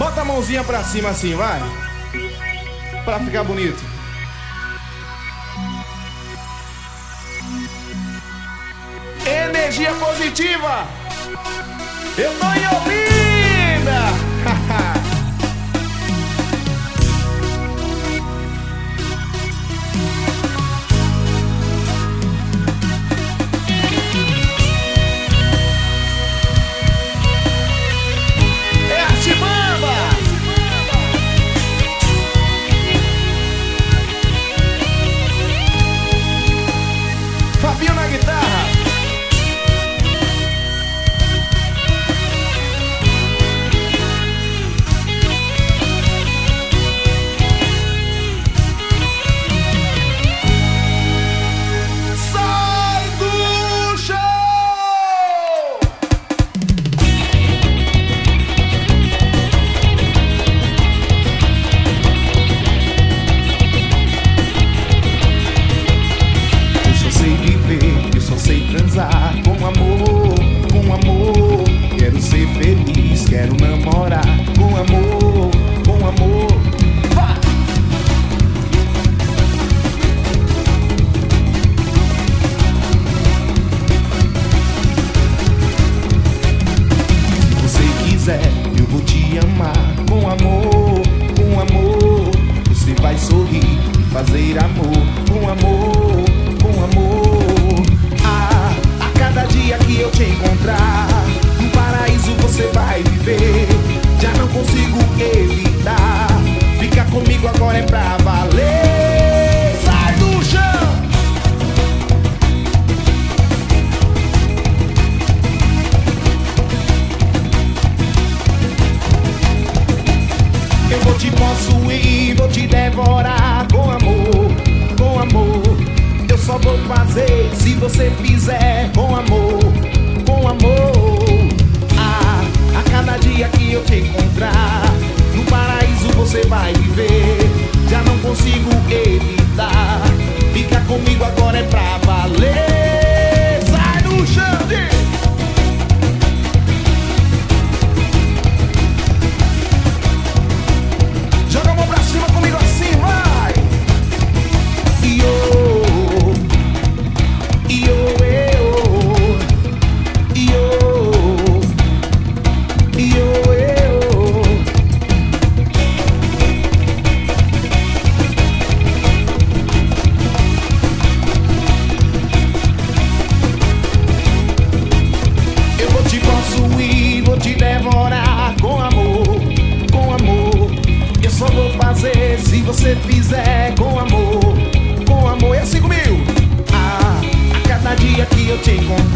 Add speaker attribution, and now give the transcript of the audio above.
Speaker 1: Bota a mãozinha pra cima assim, vai. Pra ficar bonito. Energia positiva. Eu tô em Olinda. É a Chibamba. Fabinho na guitarra. Com amor, com amor. Quero ser feliz, quero namorar. Com amor, com amor. Vai! Se você quiser, eu vou te amar. Com amor, com amor. Você vai sorrir e fazer amor. Com amor, com amor. Cada dia que eu te encontrar, no paraíso você vai viver. Já não consigo evitar. Fica comigo agora é pra valer. Sai do chão. Eu vou te possuir, vou te devorar. Com amor, com amor. Eu só vou fazer se você fizer. Com amor, com amor. A cada dia que eu te encontrar, no paraíso você vai viver. Já não consigo evitar. Fica comigo agora é pra valer. Sai do chão, joga a mão pra cima comigo assim, vai. Se você fizer com amor, é assim comigo. A cada dia que eu te encontro,